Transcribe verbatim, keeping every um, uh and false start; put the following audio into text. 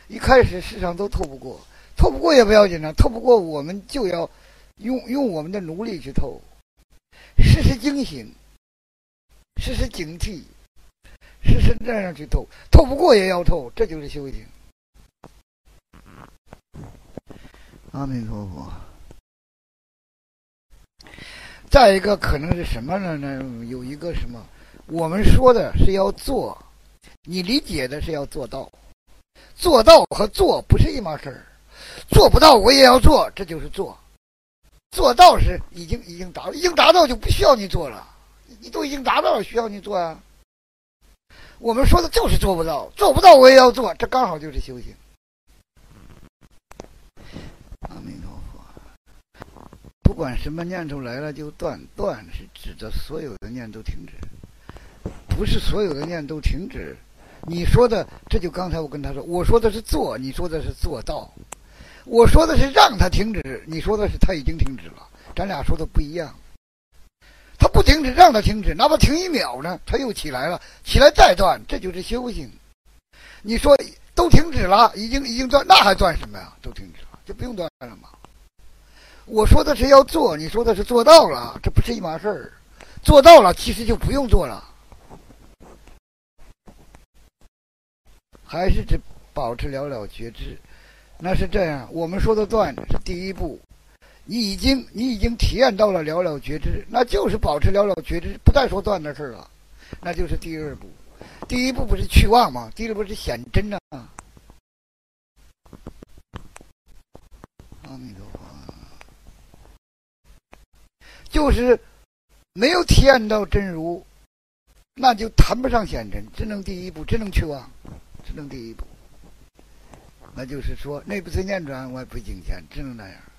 一开始世上都透不过，透不过也不要紧张，透不过我们就要用用我们的努力去透，时时警醒，时时警惕，时时这样去透，透不过也要透，这就是修行。阿弥陀佛。再一个可能是什么呢？呢，有一个什么，我们说的是要做，你理解的是要做到，做到和做不是一码事儿，做不到我也要做，这就是做。做到是已经已经达到，已经达到就不需要你做了，你都已经达到了，需要你做啊。我们说的就是做不到，做不到我也要做，这刚好就是修行。阿弥陀佛。不管什么念头来了就断，断是指的所有的念都停止，不是所有的念都停止。你说的，这就刚才我跟他说，我说的是做，你说的是做到。我说的是让它停止，你说的是它已经停止了，咱俩说的不一样。它不停止，让它停止，哪怕停一秒呢，它又起来了，起来再断，这就是修行。你说都停止了，已经已经断，那还断什么呀？都停止了，就不用断了嘛。我说的是要做，你说的是做到了，这不是一码事儿。做到了，其实就不用做了，还是只保持了了觉知。那是这样，我们说的断是第一步，你已经你已经体验到了了了觉知，那就是保持了了觉知，不再说断的事了，那就是第二步。第一步不是去妄吗？第二步是显真啊。阿弥陀佛。就是没有体验到真如，那就谈不上显真，只能第一步，只能去妄，只能第一步。那就是说内不随念转，外不境现，只能那样。